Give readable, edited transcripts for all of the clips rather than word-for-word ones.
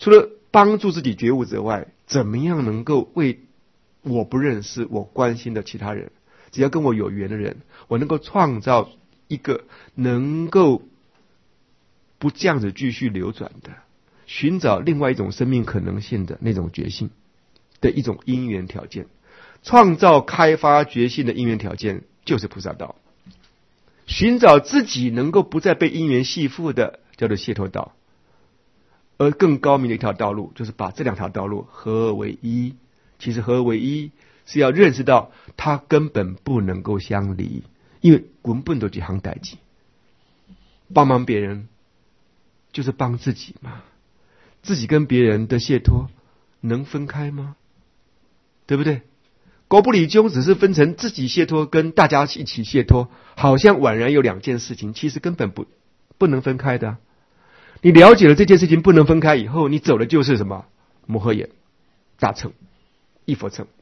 除了帮助自己觉悟之外，怎么样能够为我不认识、我关心的其他人，只要跟我有缘的人，我能够创造一个能够不这样子继续流转的，寻找另外一种生命可能性的那种觉性的一种因缘条件。创造开发觉性的因缘条件就是菩萨道，寻找自己能够不再被因缘系缚的叫做解脱道。而更高明的一条道路就是把这两条道路合而为一。其实合而为一是要认识到它根本不能够相离，因为根本都是一行代志。帮忙别人就是帮自己嘛，自己跟别人的解脱能分开吗？对不对？狗不理宗只是分成自己解脱跟大家一起解脱，好像宛然有两件事情，其实根本不能分开的啊。你了解了这件事情不能分开以后，你走的就是什么？摩诃眼、大乘、一佛乘。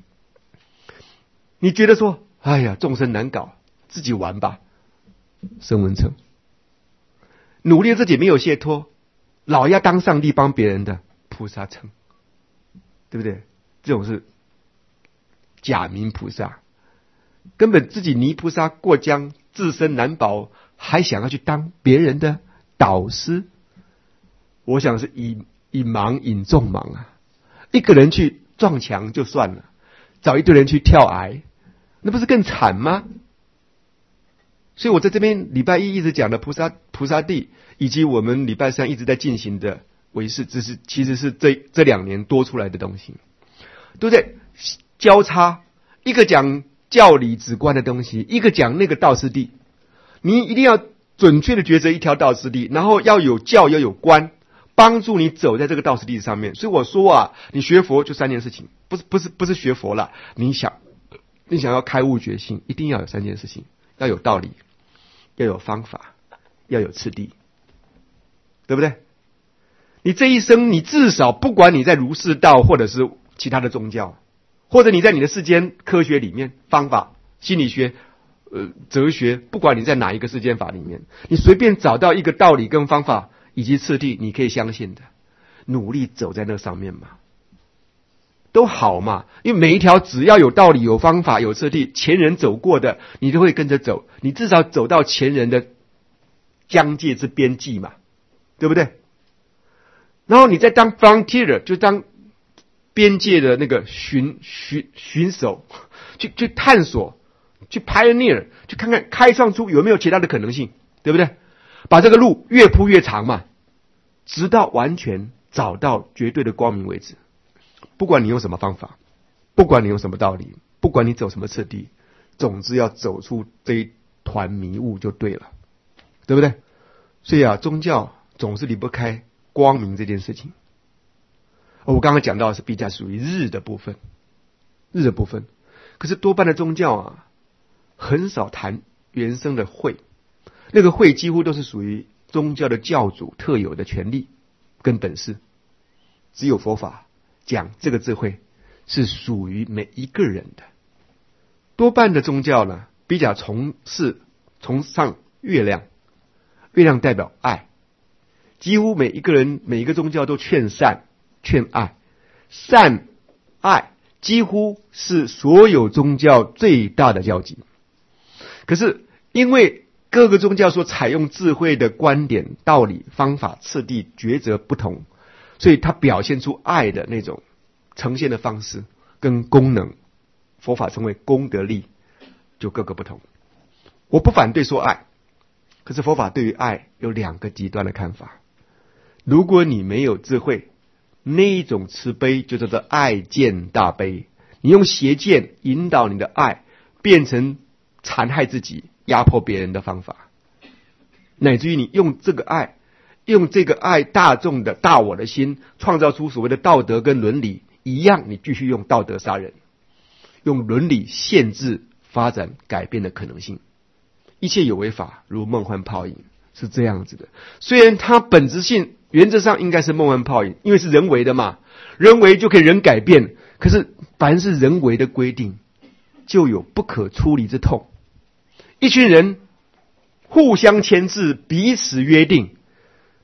你觉得说，哎呀，众生难搞，自己玩吧，声闻乘。努力自己没有解脱，老要当上帝帮别人的菩萨乘，对不对？这种是假名菩萨，根本自己泥菩萨过江，自身难保，还想要去当别人的导师。我想是以盲引众盲啊！一个人去撞墙就算了，找一堆人去跳崖，那不是更惨吗？所以我在这边礼拜一一直讲的菩萨地，以及我们礼拜三一直在进行的唯识，其实是这2年多出来的东西，都在交叉，一个讲教理直观的东西，一个讲那个道次第。你一定要准确的抉择一条道次第，然后要有教要有观，帮助你走在这个道次第上面。所以我说啊，你学佛就3件事情，不是学佛了，你想要开悟觉性，一定要有3件事情，要有道理，要有方法，要有次第，对不对？你这一生，你至少不管你在儒释道或者是其他的宗教，或者你在你的世间科学里面，方法、心理学、哲学，不管你在哪一个世间法里面，你随便找到一个道理跟方法以及次第，你可以相信的，努力走在那上面嘛，都好嘛。因为每一条只要有道理、有方法、有次第，前人走过的，你都会跟着走，你至少走到前人的疆界之边际嘛，对不对？然后你再当 frontier， 就当边界的那个巡守，去探索，去 pioneer， 去看看开创出有没有其他的可能性，对不对？把这个路越铺越长嘛，直到完全找到绝对的光明为止。不管你用什么方法，不管你用什么道理，不管你走什么次第，总之要走出这一团迷雾就对了，对不对？所以啊，宗教总是离不开光明这件事情。我刚刚讲到的是比较属于日的部分，可是多半的宗教啊，很少谈原生的慧，那个慧几乎都是属于宗教的教主特有的权利跟本事，只有佛法讲这个智慧是属于每一个人的。多半的宗教呢，比较崇尚月亮，月亮代表爱，几乎每一个宗教都劝善劝爱，善爱几乎是所有宗教最大的交集。可是因为各个宗教所采用智慧的观点、道理、方法、次第、抉择不同，所以它表现出爱的那种呈现的方式跟功能，佛法称为功德力，就各个不同。我不反对说爱，可是佛法对于爱有2个极端的看法。如果你没有智慧，那一种慈悲就叫做爱见大悲，你用邪见引导你的爱变成残害自己、压迫别人的方法，乃至于你用这个爱大众的大我的心，创造出所谓的道德跟伦理一样，你继续用道德杀人，用伦理限制发展改变的可能性。一切有为法如梦幻泡影，是这样子的。虽然它本质性原则上应该是梦幻泡影，因为是人为的嘛，人为就可以人改变，可是凡是人为的规定就有不可出离之痛。一群人互相牵制，彼此约定，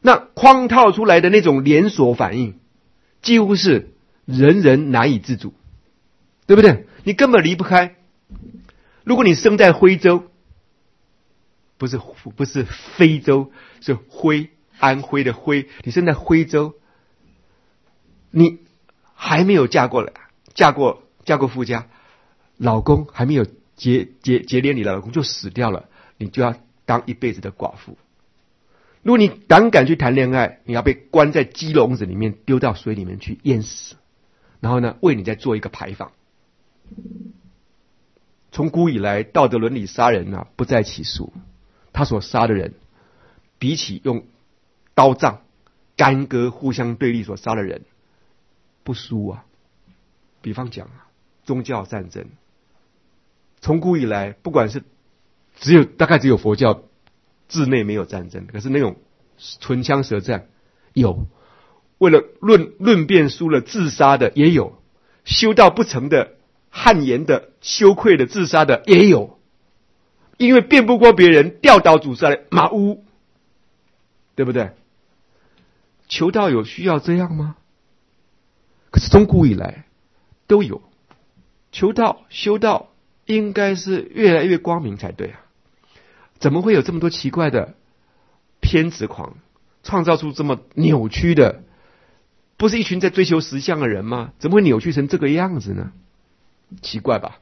那框套出来的那种连锁反应，几乎是人人难以自主，对不对？你根本离不开。如果你生在徽州，不是非洲，是徽，安徽的徽，你生在徽州，你还没有嫁过夫家，老公还没有结连理的老公就死掉了，你就要当一辈子的寡妇。如果你敢去谈恋爱，你要被关在鸡笼子里面，丢到水里面去淹死，然后呢，为你再做一个牌坊。从古以来，道德伦理杀人啊不在其数，他所杀的人，比起用刀杖、干戈互相对立所杀的人，不输啊。比方讲啊，宗教战争，从古以来，不管是大概只有佛教治内没有战争，可是那种唇枪舌战有，为了论辩输了自杀的也有，修道不成的、汗颜的、羞愧的自杀的也有，因为辩不过别人吊倒主杀的马乌，对不对？求道有需要这样吗？可是从古以来都有，求道修道应该是越来越光明才对啊。怎么会有这么多奇怪的偏执狂，创造出这么扭曲的，不是一群在追求实相的人吗？怎么会扭曲成这个样子呢？奇怪吧。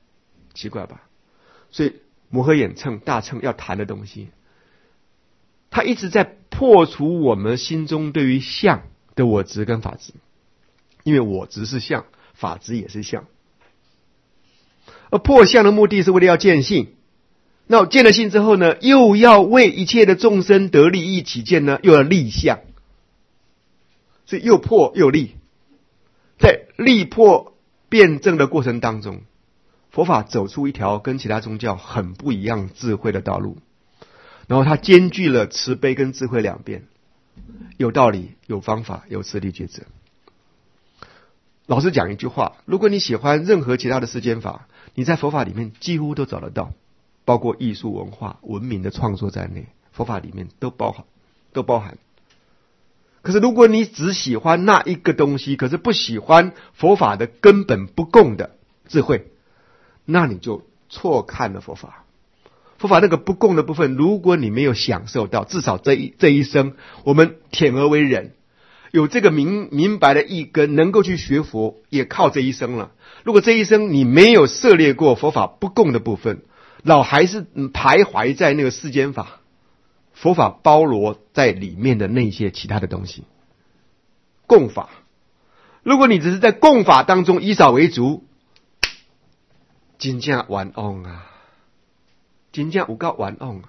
所以摩诃衍谶大乘要谈的东西，他一直在破除我们心中对于相的我执跟法执，因为我执是相，法执也是相，而破相的目的是为了要见性。那我见了性之后呢，又要为一切的众生得利益起见呢，又要立相，所以又破又立。在立破辩证的过程当中，佛法走出一条跟其他宗教很不一样智慧的道路，然后它兼具了慈悲跟智慧两边，有道理、有方法、有次第抉择。老实讲一句话，如果你喜欢任何其他的世间法，你在佛法里面几乎都找得到，包括艺术文化文明的创作在内，佛法里面都包含。可是如果你只喜欢那一个东西，可是不喜欢佛法的根本不共的智慧，那你就错看了佛法。佛法那个不共的部分，如果你没有享受到，至少这一生我们忝而为人，有这个明白的一根，能够去学佛，也靠这一生了。如果这一生你没有涉猎过佛法不共的部分，老还是徘徊在那个世间法，佛法包罗在里面的那些其他的东西，共法。如果你只是在共法当中以少为足，真正冤枉啊，真正有够冤枉啊！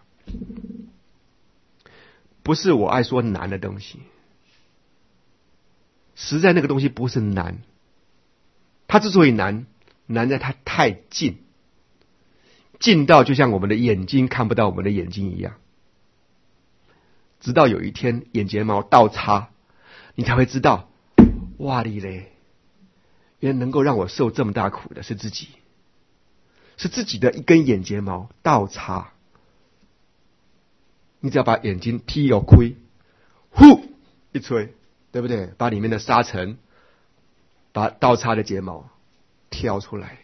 不是我爱说难的东西，实在那个东西不是难，它之所以难，难在它太近，近到就像我们的眼睛看不到我们的眼睛一样。直到有一天眼睫毛倒插，你才会知道，哇哩嘞，原来能够让我受这么大苦的是自己，是自己的一根眼睫毛倒插。你只要把眼睛踢有亏，呼一吹，对不对？把里面的沙尘，把倒插的睫毛挑出来。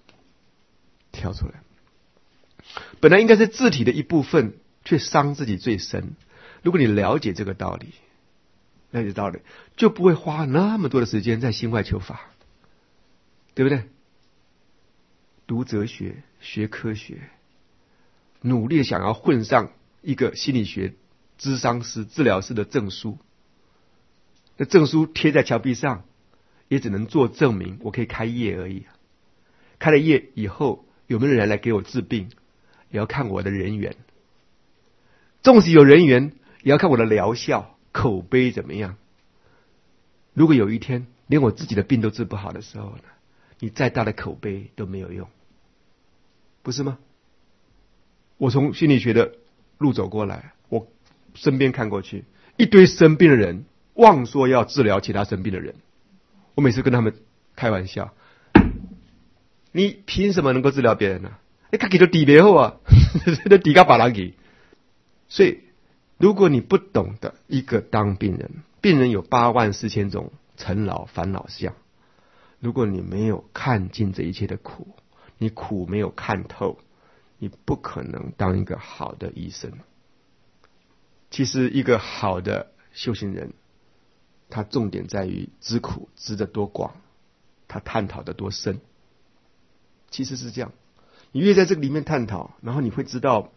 本来应该是自体的一部分，却伤自己最深。如果你了解这个道理，就不会花那么多的时间在心外求法，对不对？读哲学、学科学，努力想要混上一个心理学、諮商师、治疗师的证书，那证书贴在墙壁上，也只能做证明，我可以开业而已。开了业以后，有没有人来给我治病，也要看我的人缘。纵使有人缘，也要看我的疗效、口碑怎么样。如果有一天连我自己的病都治不好的时候呢，你再大的口碑都没有用，不是吗？我从心理学的路走过来，我身边看过去，一堆生病的人妄说要治疗其他生病的人，我每次跟他们开玩笑，你凭什么能够治疗别人呢？你自己都治不好啊，都治到别人去。所以如果你不懂得一个当病人，病人有84000种尘劳烦恼相，如果你没有看尽这一切的苦，你苦没有看透，你不可能当一个好的医生。其实一个好的修行人，他重点在于知苦知得多广，他探讨得多深。其实是这样，你越在这个里面探讨，然后你会知道，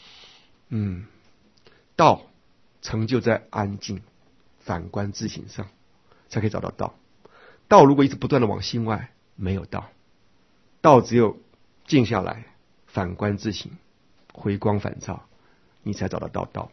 道成就在安静反观自省上，才可以找到道。道如果一直不断的往心外，没有道。道只有静下来，反观自省，回光返照，你才找得到道。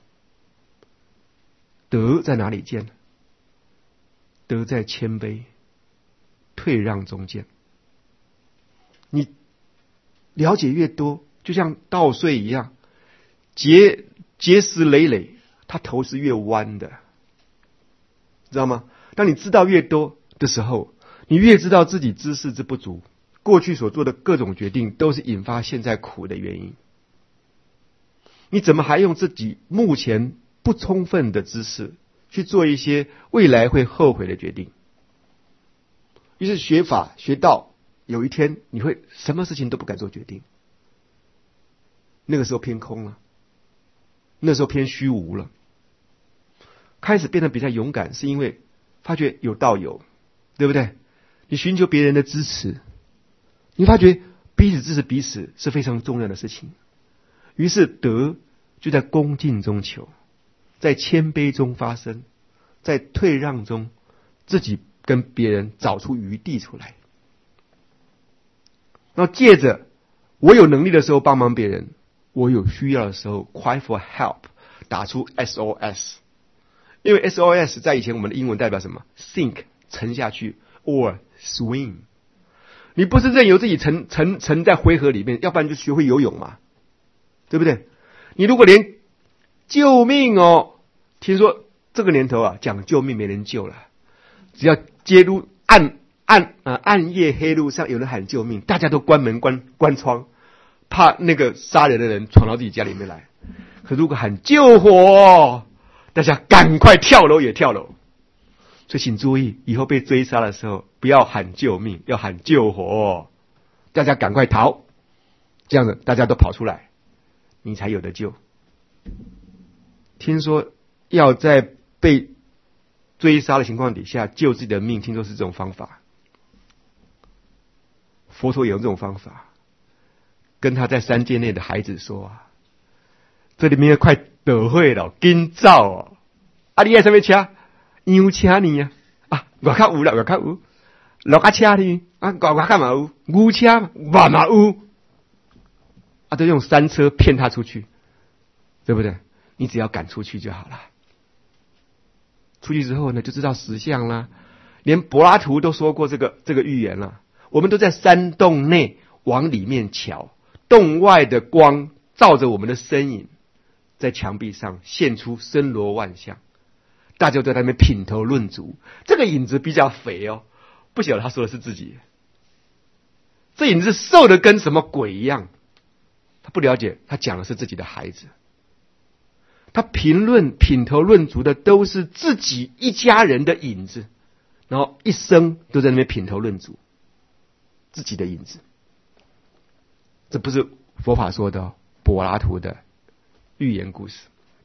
德在哪里见？德在谦卑、退让中间。你了解越多，就像稻穗一样，结实累累，它头是越弯的，知道吗？当你知道越多的时候，你越知道自己知识之不足，过去所做的各种决定都是引发现在苦的原因。你怎么还用自己目前不充分的知识去做一些未来会后悔的决定？于是学法学道，有一天你会什么事情都不敢做决定，那个时候偏空了，那时候偏虚无了。开始变得比较勇敢，是因为发觉有道友，对不对？你寻求别人的支持，你发觉彼此支持彼此是非常重要的事情。于是德就在恭敬中求，在谦卑中发生，在退让中自己跟别人找出余地出来。然后借着我有能力的时候帮忙别人，我有需要的时候 cry for help， 打出 SOS。 因为 SOS 在以前我们的英文代表什么？ Sink 沉下去 or swim。 你不是任由自己沉在灰河里面，要不然就学会游泳嘛，对不对？你如果连救命哦，听说这个年头啊，讲救命没人救了，只要街路暗夜黑路上有人喊救命，大家都关门关窗，怕那个杀人的人闯到自己家里面来。可如果喊救火，大家赶快跳楼也跳楼。所以请注意，以后被追杀的时候不要喊救命，要喊救火，大家赶快逃，这样子大家都跑出来，你才有得救。听说要在被追杀的情况底下救自己的命，听说是这种方法。佛陀也用这种方法跟他在山界内的孩子说啊，这里面快得会了，紧走哦！啊，你爱什么车？羊车呢啊？外口有啦，外口有。落架车呢？啊，外口嘛有。牛车嘛有。啊，都用山车骗他出去，对不对？你只要赶出去就好了。出去之后呢，就知道实相啦。连柏拉图都说过这个预言了。我们都在山洞内往里面瞧，洞外的光照着我们的身影，在墙壁上现出森罗万象，大家都在那边品头论足。这个影子比较肥哦，不晓得他说的是自己，这影子瘦的跟什么鬼一样，他不了解，他讲的是自己的孩子。他评论品头论足的都是自己一家人的影子，然后一生都在那边品头论足自己的影子。这不是佛法说的哦，柏拉图的寓言故事。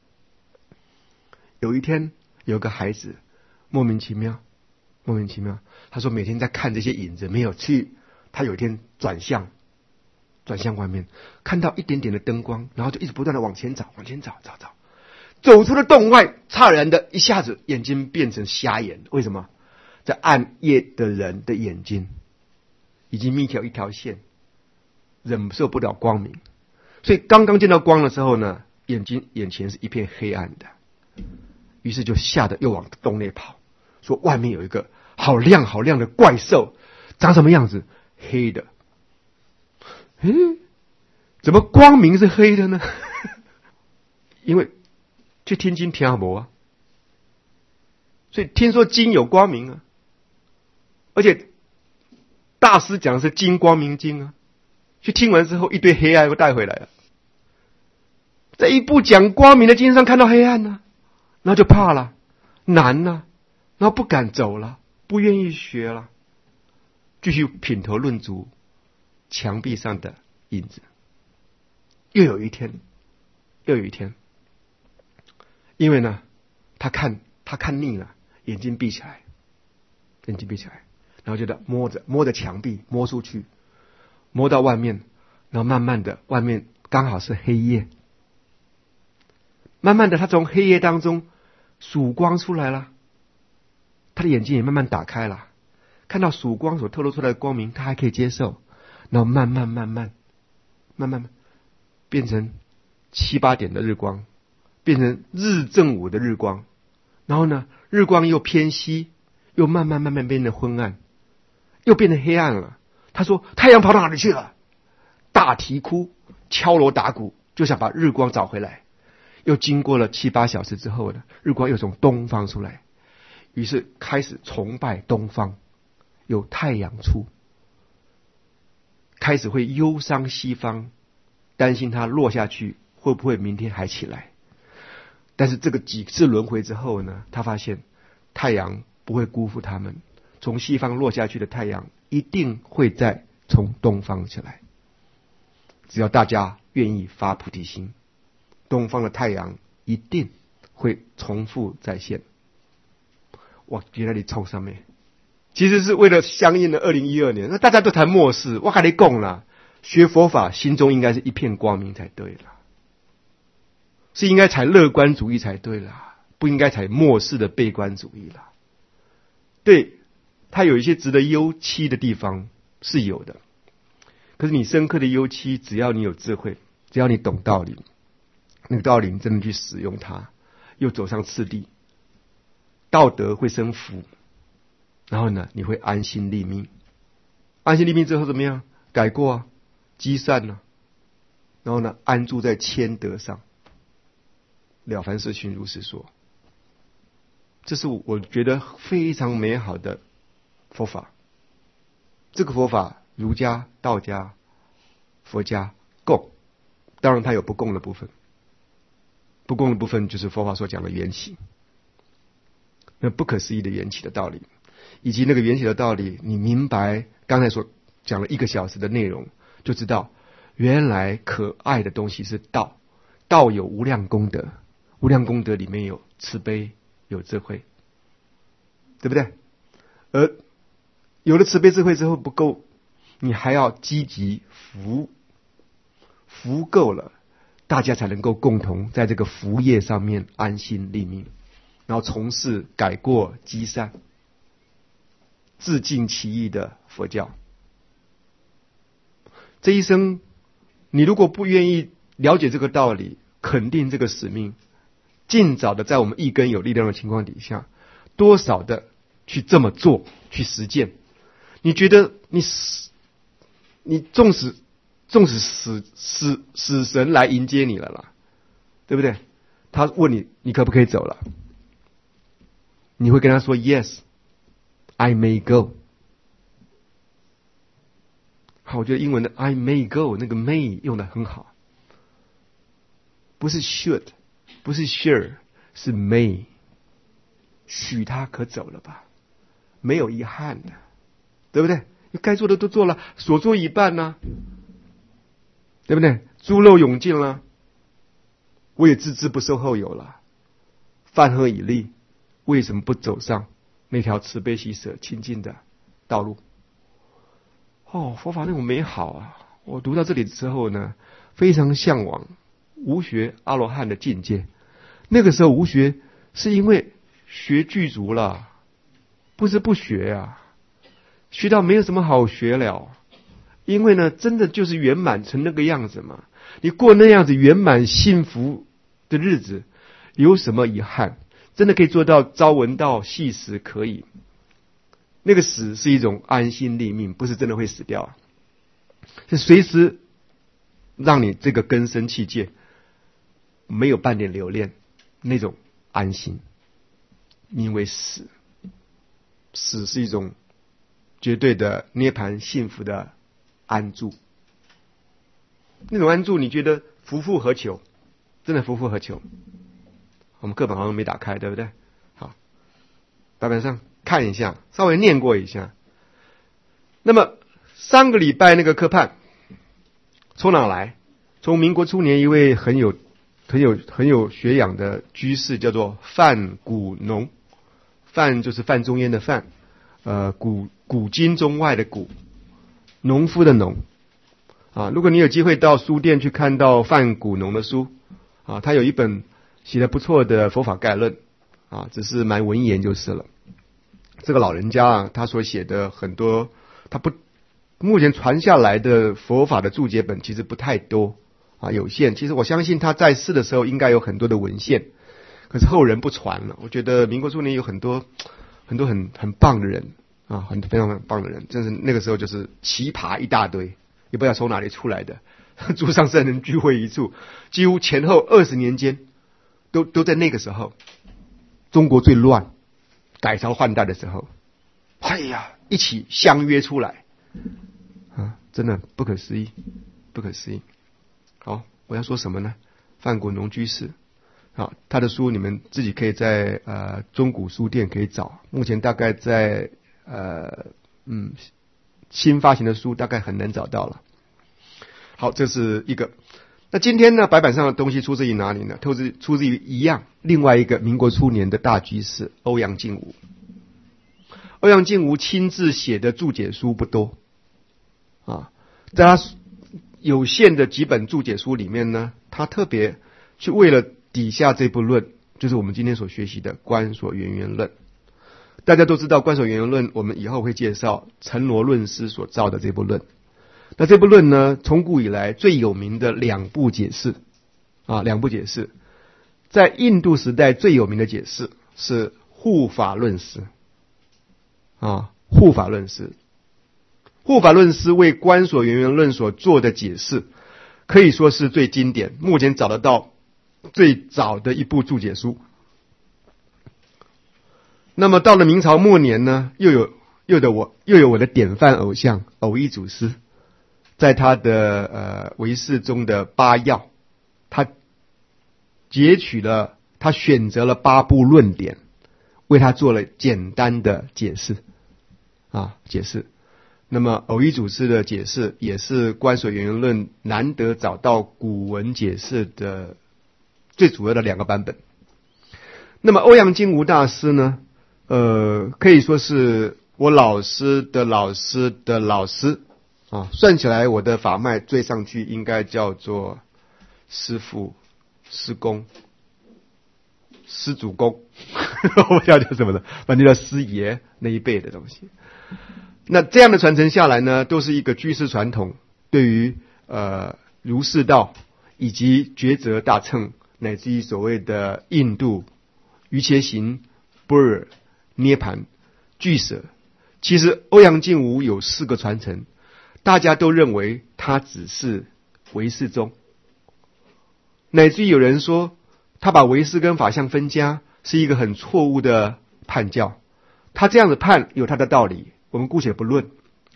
有一天有个孩子莫名其妙，他说每天在看这些影子，没有去。他有一天转向外面，看到一点点的灯光，然后就一直不断的往前找，走出了洞外，诧然的一下子眼睛变成瞎眼。为什么？在暗夜的人的眼睛已经密条一条线，忍受不了光明，所以刚刚见到光的时候呢，眼前是一片黑暗的，于是就吓得又往洞内跑，说外面有一个好亮的怪兽，长什么样子？黑的。怎么光明是黑的呢？因为去听经听无啊，所以听说经有光明啊，而且大师讲的是金光明经啊，去听完之后一堆黑暗又带回来了。 在一部讲光明的经上看到黑暗呢，然后就怕了，难了，然后不敢走了，不愿意学了，继续品头论足墙壁上的影子。又有一天，因为呢，他看腻了，眼睛闭起来，然后就摸着墙壁，摸出去，摸到外面，然后慢慢的，外面刚好是黑夜，慢慢的，他从黑夜当中曙光出来了，他的眼睛也慢慢打开了，看到曙光所透露出来的光明，他还可以接受，然后慢慢变成7、8点的日光，变成日正午的日光，然后呢，日光又偏西，又慢慢变得昏暗，又变得黑暗了。他说太阳跑到哪里去了？大啼哭，敲锣打鼓，就想把日光找回来。又经过了7、8小时之后呢，日光又从东方出来，于是开始崇拜东方，有太阳出，开始会忧伤西方，担心它落下去会不会明天还起来。但是这个几次轮回之后呢，他发现太阳不会辜负他们，从西方落下去的太阳一定会再从东方起来，只要大家愿意发菩提心，东方的太阳一定会重复再现。我觉得你冲上面其实是为了相应的2012年，那大家都谈末世，我跟你讲啦，学佛法心中应该是一片光明才对啦，是应该采乐观主义才对啦，不应该采末世的悲观主义啦。对，它有一些值得忧戚的地方是有的，可是你深刻的忧戚，只要你有智慧，只要你懂道理，那个道理你真的去使用它，又走上次第，道德会生福，然后呢，你会安心立命。安心立命之后怎么样？改过啊，积善啊，然后呢，安住在谦德上。了凡四训如是说，这是我觉得非常美好的佛法。这个佛法，儒家、道家、佛家共，当然它有不共的部分。不共的部分就是佛法所讲的缘起，那不可思议的缘起的道理，以及那个缘起的道理，你明白刚才所讲了1个小时的内容，就知道原来可爱的东西是道，道有无量功德，无量功德里面有慈悲，有智慧，对不对？而有了慈悲智慧之后不够，你还要积极福够了，大家才能够共同在这个福业上面安心立命，然后从事改过积善，自尽其意的佛教。这一生你如果不愿意了解这个道理，肯定这个使命，尽早的在我们一根有力量的情况底下，多少的去这么做，去实践。你觉得你纵使死神来迎接你了啦，对不对？他问你，你可不可以走了？你会跟他说 Yes, I may go。 好，我觉得英文的 I may go 那个 may 用得很好，不是 should， 不是 sure， 是 may， 许他可走了吧，没有遗憾的，对不对？该做的都做了，所做一半呢，对不对？猪肉涌尽了，我也自知不受后有了，饭盒已立，为什么不走上那条慈悲喜舍清净的道路？佛法那种美好啊！我读到这里之后呢，非常向往无学阿罗汉的境界。那个时候无学是因为学具足了，不是不学啊，学到没有什么好学了。因为呢，真的就是圆满成那个样子嘛。你过那样子圆满幸福的日子，有什么遗憾？真的可以做到朝闻道，夕死可以。那个死是一种安心立命，不是真的会死掉啊，是随时让你这个根生器界没有半点留恋，那种安心。因为死是一种绝对的涅槃幸福的安住，那种安住你觉得夫复何求？ 真的夫复何求？我们课本好像没打开，对不对？好，白板上看一下，稍微念过一下。那么上个礼拜那个科判从哪来？从民国初年一位很有学养的居士，叫做范古农。范就是范仲淹的范，古今中外的古，农夫的农啊。如果你有机会到书店去看到范古农的书啊，他有一本写得不错的佛法概论啊，只是蛮文言就是了。这个老人家啊，他所写的很多，目前传下来的佛法的注解本其实不太多啊，有限。其实我相信他在世的时候应该有很多的文献，可是后人不传了。我觉得民国初年有很多很棒的人啊，非常棒的人，真是那个时候就是奇葩一大堆，也不知道从哪里出来的。诸上圣人聚会一处，几乎前后20年间，都在那个时候，中国最乱、改朝换代的时候，哎呀，一起相约出来啊，真的不可思议，不可思议。好，我要说什么呢？范古农居士。好，他的书你们自己可以在中古书店可以找，目前大概在新发行的书大概很难找到了。好，这是一个。那今天呢，白板上的东西出自于哪里呢？出自于一样另外一个民国初年的大居士欧阳靖无。欧阳靖无亲自写的注解书不多啊，在他有限的几本注解书里面呢，他特别去为了底下这部论，就是我们今天所学习的观所缘缘论。大家都知道观所缘缘论，我们以后会介绍陈罗论师所造的这部论。那这部论呢，从古以来最有名的两部解释，在印度时代最有名的解释是护法论师啊，护法论师为观所缘缘论所做的解释，可以说是最经典，目前找得到最早的一部注解书。那么到了明朝末年呢，又有我的典范偶像偶一祖师，在他的唯识中的8要，他选择了8部论点，为他做了简单的解释。那么偶一祖师的解释也是观所缘缘论难得找到古文解释的最主要的2个版本。那么欧阳靖无大师呢，可以说是我老师的老师的老师啊，算起来我的法脉追上去应该叫做师父、师公、师祖公，我不知道叫什么的，反正叫师爷那一辈的东西。那这样的传承下来呢，都是一个居士传统对于儒释道以及抉择大乘，乃至于所谓的印度瑜伽行、般若、涅盘、俱舍，其实欧阳靖无有4个传承，大家都认为他只是唯识宗，乃至于有人说他把唯识跟法相分家是一个很错误的判教。他这样子判有他的道理，我们姑且不论。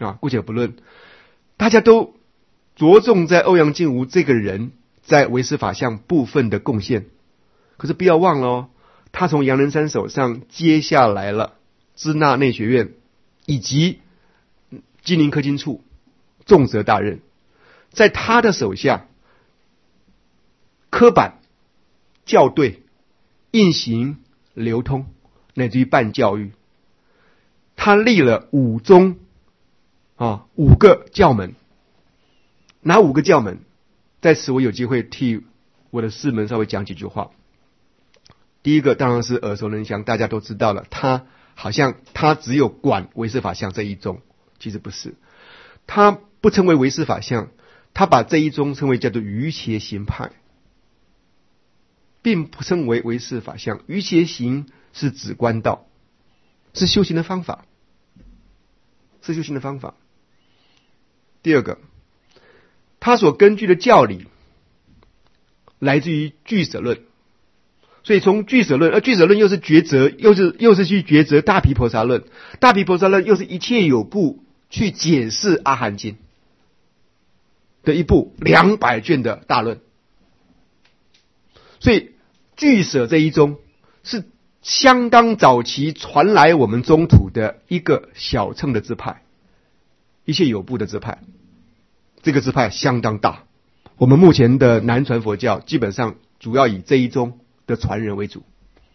大家都着重在欧阳靖无这个人在唯识法相部分的贡献，可是不要忘了他从杨仁山手上接下来了支那内学院以及金陵科经处重责大任，在他的手下，科版、校对、印行、流通，乃至于办教育，他立了5宗5个教门。哪5个教门？在此我有机会替我的师门稍微讲几句话。第一个当然是耳熟能详，大家都知道了，他只有管唯识法相这一宗，其实不是，他不称为唯识法相，他把这一宗称为叫做瑜伽行派，并不称为唯识法相。瑜伽行是指观道，是修行的方法，第二个，他所根据的教理来自于俱舍论，所以从俱舍论，俱舍论又是抉择，又是去抉择大毗婆沙论，大毗婆沙论又是一切有部去解释阿含经的一部200卷的大论。 所以俱舍这一宗是相当早期传来我们中土的一个小乘的支派，一切有部的支派。这个支派相当大，我们目前的南传佛教基本上主要以这一宗的传人为主。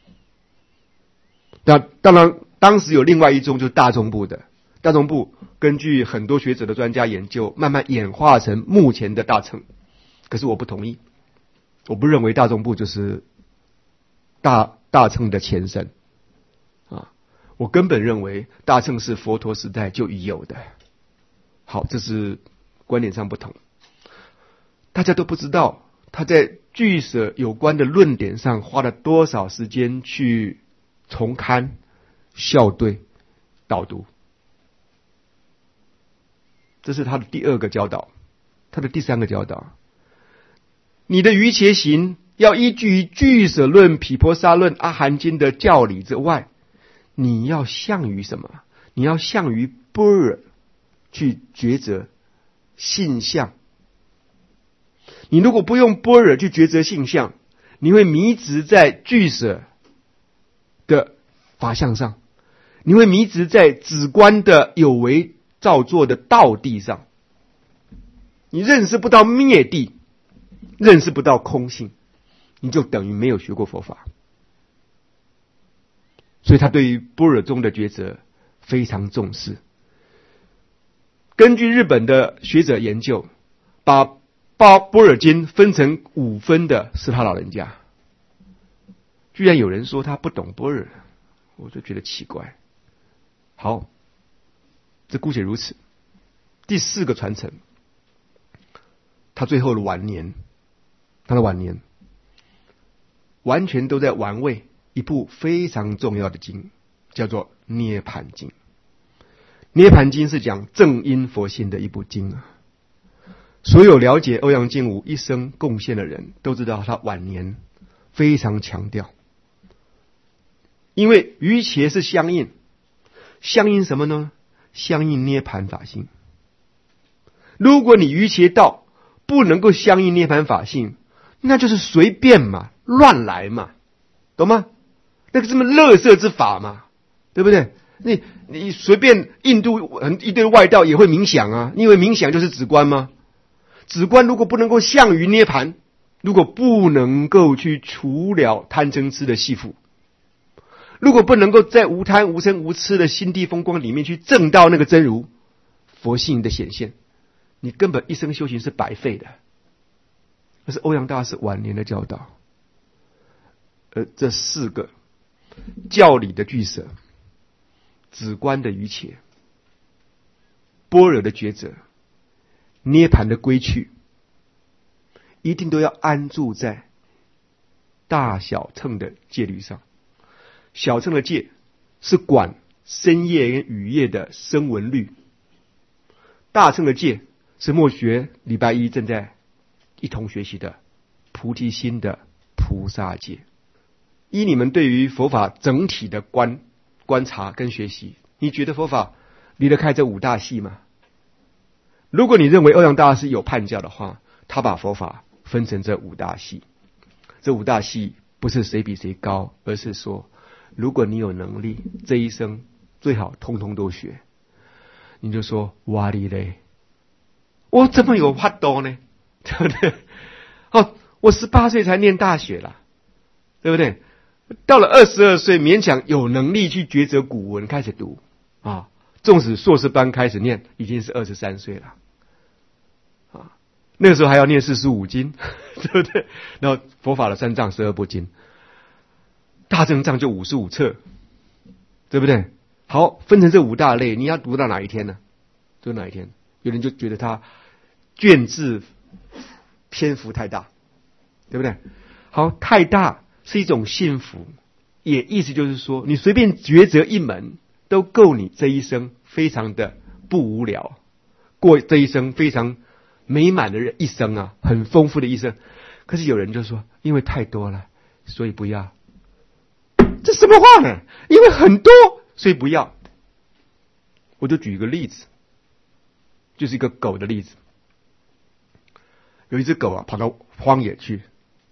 那当然当时有另外一宗就是大众部的，大众部根据很多学者的专家研究，慢慢演化成目前的大乘。可是我不同意，我不认为大众部就是大乘的前身啊！我根本认为大乘是佛陀时代就已有的。好，这是观点上不同。大家都不知道他在俱舍有关的论点上花了多少时间去重刊、校对、导读。这是他的第二个教导。他的第三个教导，你的瑜伽行要依据于俱舍论、毗婆沙论、阿含经的教理之外，你要向于什么？你要向于般若去抉择性相。你如果不用般若去抉择性相，你会迷执在俱舍的法相上，你会迷执在止观的有为造作的道地上，你认识不到灭地，认识不到空性，你就等于没有学过佛法。所以他对于般若中的抉择非常重视。根据日本的学者研究，把般若经分成5分的是他老人家。居然有人说他不懂般若，我就觉得奇怪。好，这姑且如此。第4个传承，他最后的晚年，他的晚年完全都在玩味一部非常重要的经，叫做《涅盘经》。《涅盘经》是讲正因佛性的一部经啊。所有了解欧阳靖无一生贡献的人都知道，他晚年非常强调，因为瑜伽是相应什么呢？相应涅盘法性。如果你瑜伽道不能够相应涅盘法性，那就是随便嘛，乱来嘛，懂吗？那个什么垃圾之法嘛，对不对？你随便印度一堆外道也会冥想啊，你以为冥想就是止观吗？止观如果不能够向于涅盘，如果不能够去除了贪嗔痴的系缚，如果不能够在无贪无嗔无痴的心地风光里面去证到那个真如佛性的显现，你根本一生修行是白费的。这是欧阳大师晚年的教导。这4个教理的俱舍、止观的瑜伽、般若的抉择、涅盘的归去，一定都要安住在大小乘的戒律上。小乘的戒是管深夜跟雨夜的声闻律，大乘的戒是末学礼拜一正在一同学习的菩提心的菩萨戒。依你们对于佛法整体的观察跟学习，你觉得佛法离得开这5大系吗？如果你认为欧阳大师有叛教的话，他把佛法分成这5大系。这5大系不是谁比谁高，而是说，如果你有能力，这一生最好通通都学。你就说哇哩嘞，我怎么有法度呢？对不对？我18岁才念大学啦，对不对？到了22岁，勉强有能力去抉择古文开始读啊。纵使硕士班开始念，已经是23岁了啊。那个时候还要念45经，对不对？然后佛法的3藏12部经，大正藏就55册，对不对？好，分成这5大类，你要读到哪一天呢？读哪一天？有人就觉得他卷字篇幅太大，对不对？好，太大是一种幸福，也意思就是说，你随便抉择一门都够你这一生非常的不无聊，过这一生非常美满的一生啊，很丰富的一生。可是有人就说，因为太多了，所以不要。这什么话呢？因为很多，所以不要。我就举一个例子，就是一个狗的例子。有一只狗啊，跑到荒野去，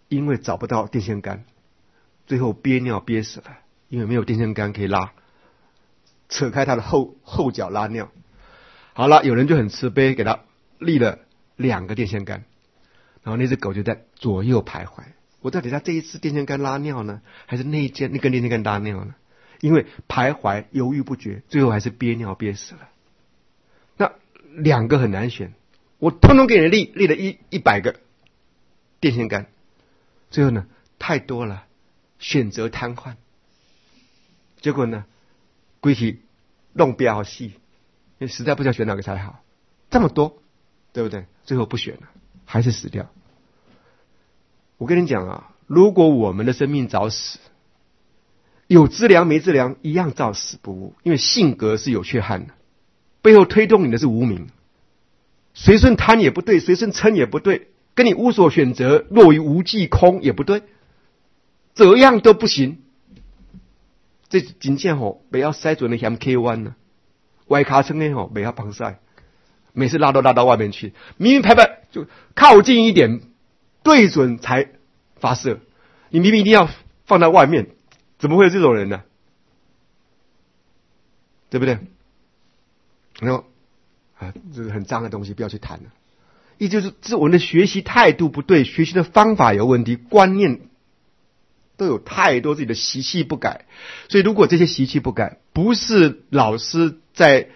因为找不到电线杆，最后憋尿憋死了，因为没有电线杆可以拉，扯开他的后脚拉尿。好了，有人就很慈悲，给他立了2个电线杆，然后那只狗就在左右徘徊。我到底在这一次电线杆拉尿呢，还是那根电线杆拉尿呢？因为徘徊犹豫不决，最后还是憋尿憋死了。那2个很难选，我通通给你立了100个电线杆，最后呢太多了，选择瘫痪。结果呢，规矩弄不好戏，因为实在不知道选哪个才好，这么多，对不对？最后不选了，还是死掉。我跟你讲啊，如果我们的生命早死，有资粮没资粮一样照死不误，因为性格是有缺憾的，背后推动你的是无明，随顺贪也不对，随顺嗔也不对，跟你无所选择，落于无际空也不对，这样都不行。这真正不要塞准的像 K 弯呢，歪卡撑的不要防晒，每次拉都拉到外面去，明明拍就靠近一点，对准才发射，你明明一定要放在外面，怎么会有这种人呢？对不对？然后这是很脏的东西，不要去谈了。也就是我们的学习态度不对，学习的方法有问题，观念都有太多自己的习气不改。所以如果这些习气不改，不是老师在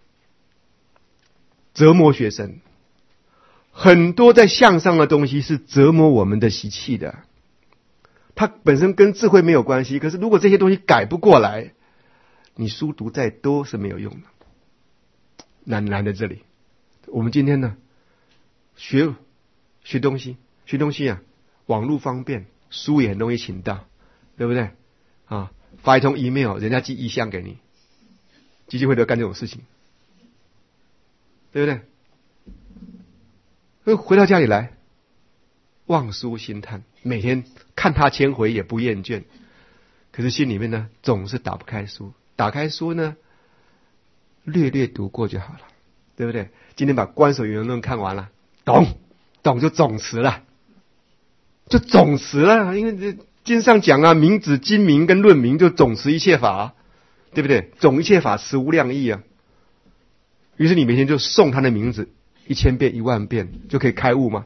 折磨学生，很多在向上的东西是折磨我们的习气的。它本身跟智慧没有关系，可是如果这些东西改不过来，你书读再多是没有用的。难在这里。我们今天呢，学东西啊，网络方便，书也很容易请到，对不对？啊，发一通 email， 人家寄1箱给你，基金会都干这种事情，对不对？回到家里来，望书兴叹，每天看他千回也不厌倦，可是心里面呢，总是打不开书。打开书呢，略略读过就好了，对不对？今天把《观所缘论》看完了，懂就总持了，因为这经上讲啊，明指经明跟论明就总持一切法，对不对？总一切法持无量义啊。于是你每天就诵他的名字1000遍10000遍，就可以开悟吗？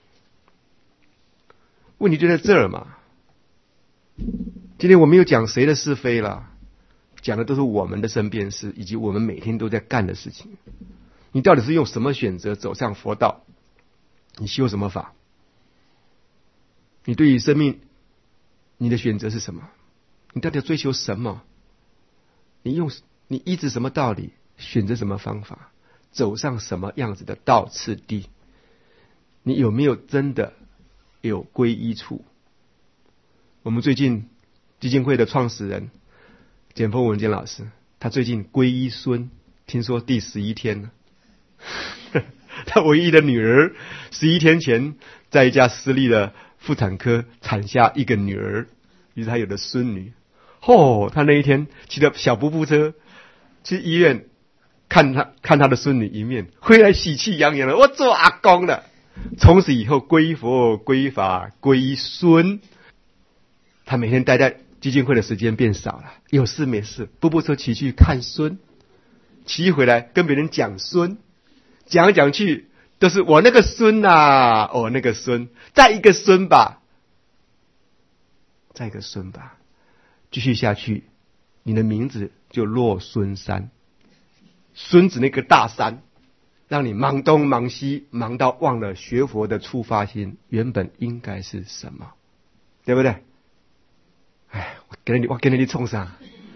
问题就在这儿嘛。今天我没有讲谁的是非了，讲的都是我们的身边事，以及我们每天都在干的事情。你到底是用什么选择走上佛道？你修什么法？你对于生命，你的选择是什么？你到底要追求什么？你依止什么道理？选择什么方法？走上什么样子的道次第？你有没有真的有皈依处？我们最近基金会的创始人简丰文坚老师，他最近皈依孙，听说第11天了。他唯一的女儿11天前在一家私立的妇产科产下一个女儿，于是他有了孙女。他那一天骑着小布布车去医院看他的孙女一面，回来喜气洋洋的，我做阿公了。从此以后皈依佛、皈依法、皈依孙，他每天待在基金会的时间变少了，有事没事布布车骑去看孙，骑回来跟别人讲孙，讲来讲去都是我那个孙啊，我那个孙，再一个孙吧，继续下去，你的名字就落孙山，孙子那个大山，让你忙东忙西，忙到忘了学佛的出发心原本应该是什么，对不对？我跟你冲上。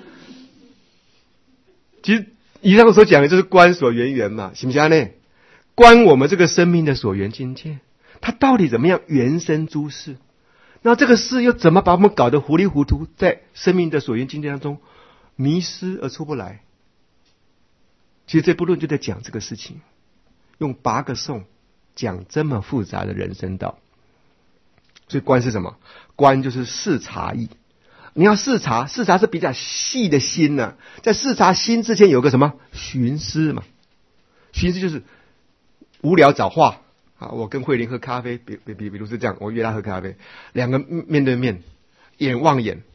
其实以上所讲的就是观所缘缘嘛，行不行呢？观我们这个生命的所缘境界，它到底怎么样缘生诸事？那这个事又怎么把我们搞得糊里糊涂，在生命的所缘境界当中迷失而出不来？其实这部论就在讲这个事情，用8个颂讲这么复杂的人生道。所以观是什么？观就是视察意。你要视察是比较细的心呢，在视察心之前有个什么寻思嘛？寻思就是无聊找话啊，我跟慧玲喝咖啡，比如是这样，我约她喝咖啡，两个面对面，眼望眼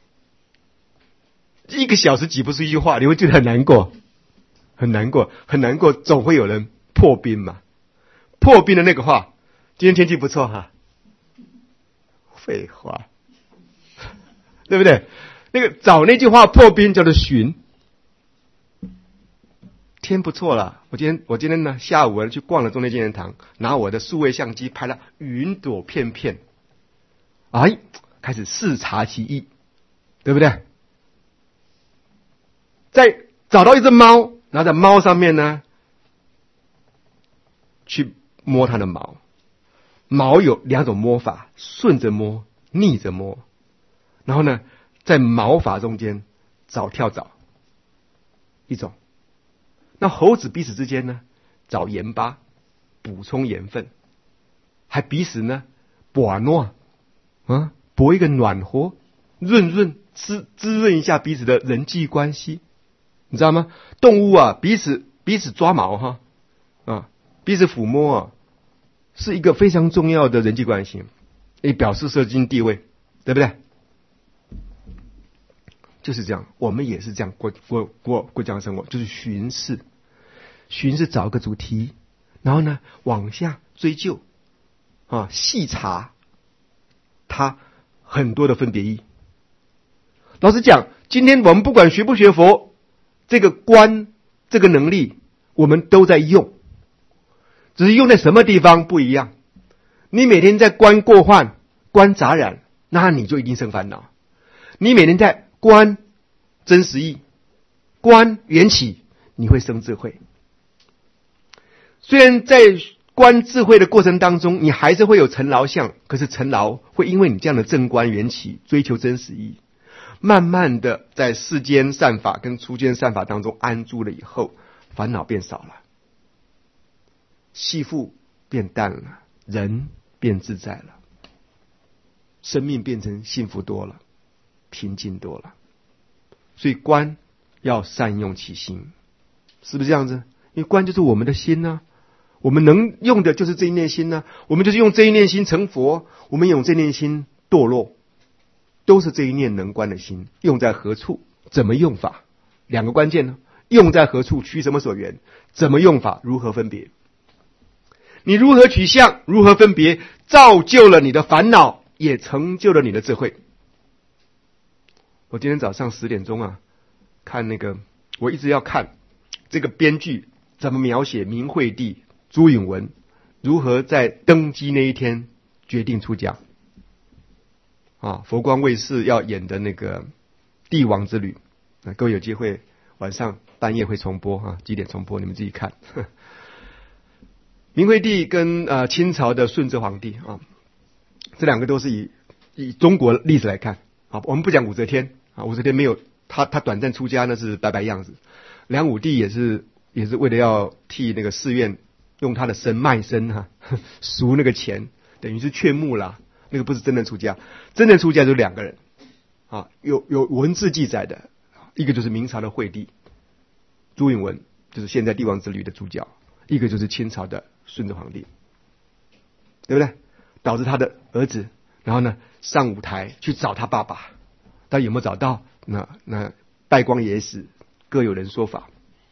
，1个小时挤不出一句话，你会觉得很难过，很难过，很难过，总会有人破冰嘛。破冰的那个话，今天天气不错哈，废话，对不对？那个找那句话破冰叫做寻。天不错了，我今天呢下午去逛了中正纪念堂，拿我的数位相机拍了云朵片片，哎，开始视察其意，对不对？再找到一只猫，然后在猫上面呢去摸它的毛，毛有2种摸法，顺着摸，逆着摸，然后呢在毛发中间找跳蚤一种。那猴子彼此之间呢，找盐巴补充盐分，还彼此呢把诺搏一个暖和，滋润一下彼此的人际关系，你知道吗？动物啊，彼此抓毛彼此抚摸是一个非常重要的人际关系，也表示社经地位，对不对？就是这样，我们也是这样过这样的生活，就是巡视找一个主题，然后呢往下追究细查它很多的分别意。老实讲，今天我们不管学不学佛，这个观这个能力我们都在用，只是用在什么地方不一样。你每天在观过患、观杂染，那你就一定生烦恼。你每天在观真实义、观缘起，你会生智慧。虽然在观智慧的过程当中，你还是会有尘劳相，可是尘劳会因为你这样的正观缘起，追求真实义，慢慢的在世间善法跟出间善法当中安住了以后，烦恼变少了，系缚变淡了，人变自在了，生命变成幸福多了，平静多了。所以观要善用其心，是不是这样子？因为观就是我们的心呢，我们能用的就是这一念心呢，我们就是用这一念心成佛，我们用这一念心堕落，都是这一念能观的心。用在何处，怎么用法，2个关键呢？用在何处，取什么所缘，怎么用法，如何分别。你如何取相，如何分别，造就了你的烦恼，也成就了你的智慧。我今天早上10点钟看那个，我一直要看这个编剧怎么描写明惠帝朱允文如何在登基那一天决定出家佛光卫视要演的那个帝王之旅，各位有机会晚上半夜会重播几点重播你们自己看。明惠帝跟清朝的顺治皇帝这2个都是以中国历史来看我们不讲武则天武则天没有他短暂出家那是摆样子。梁武帝也是为了要替那个寺院用他的身卖身赎那个钱，等于是劝募啦，那个不是真正出家。真正出家就2个人有文字记载的，一个就是明朝的惠帝朱允文，就是现在帝王之旅的主角，一个就是清朝的顺治皇帝，对不对？导致他的儿子然后呢上舞台去找他爸爸，但有没有找到？那败光野史，各有人说法。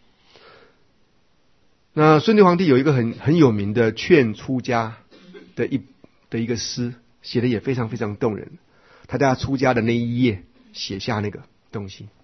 那顺治皇帝有一个很有名的劝出家的一个诗，写的也非常非常动人。他在他出家的那一页写下那个东西。